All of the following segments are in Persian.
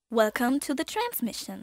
Welcome to the transmission.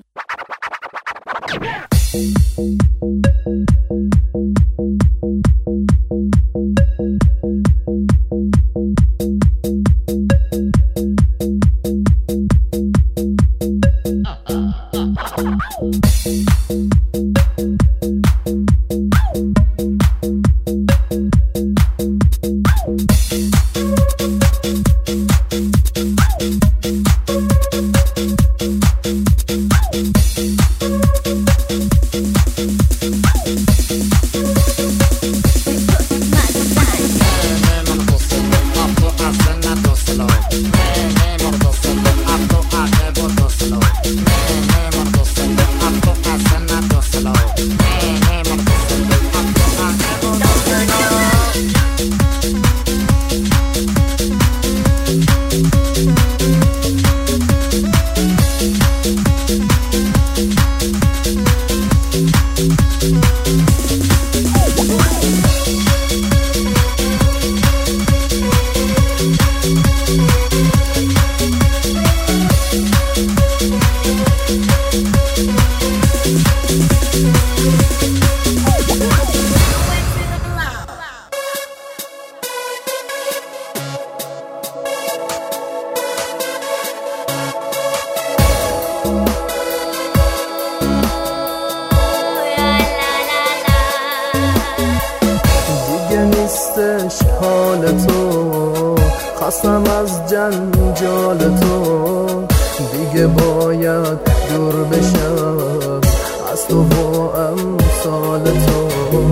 حال تو خستم از جنجال تو، دیگه باید دور بشم از تو و امثال تو.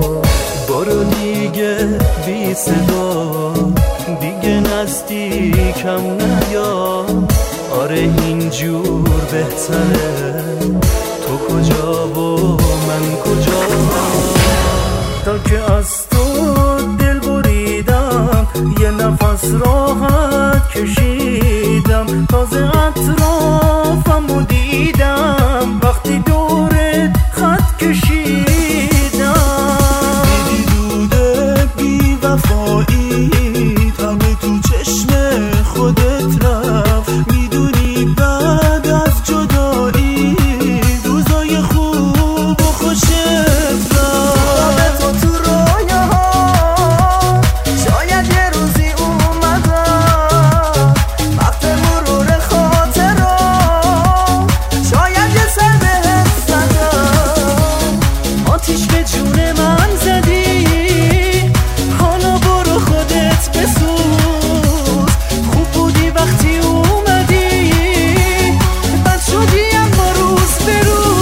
برو دیگه بی صدا، دیگه نزدیکم نیا. آره اینجور بهتره، تو کجا و من کجا. تا که از تو دل بریدم، یه نفس راحت کشیدم. تازه اطرافمو دیدم، وقتی دورت خط کشیدم. دیدی دوده بی وفایی، همه تو چشم خودت رفت. میدونی بعد از جدایی، روزای خوب و خوشت رفت. تو تو رویاها شاید یه روزی اومدم، وقت مرور خاطرها شاید یه سر بهت زدم. آتیش به جون من زدی، حالا برو خودت بسوز. خوب بودی وقتی اومدی، بد شدی اما روز به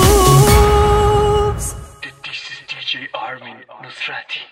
روز. This is DJ Armin Nusrati.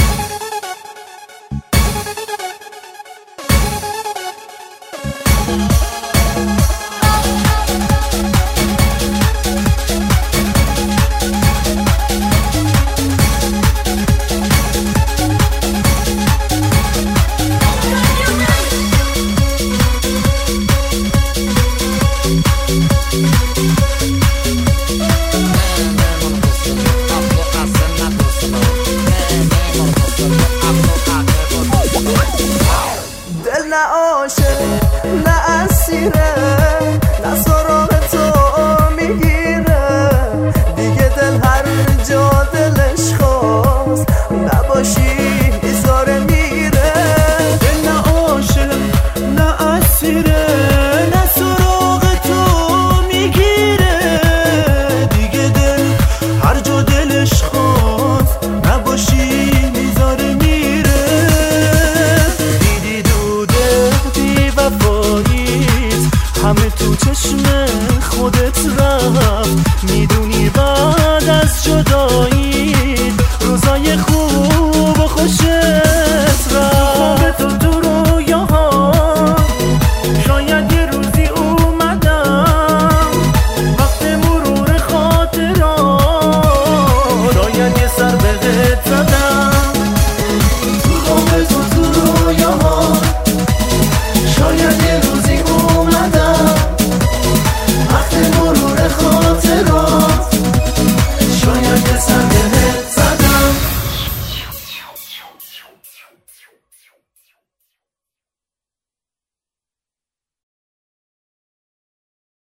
دل نه عاشق نه اسیره، نه سراغ تو میگیره. دیگه دل هر جا دلش خواست نباشی ایزاره میره. دل نه عاشق نه اسیره، نه سراغ تو میگیره. دیگه دل هر جا دلش خواست نباشی میذاره میره. همه تو چشم خودت رفت. میدونی بعد از جدایی، روزای خوب و خوشت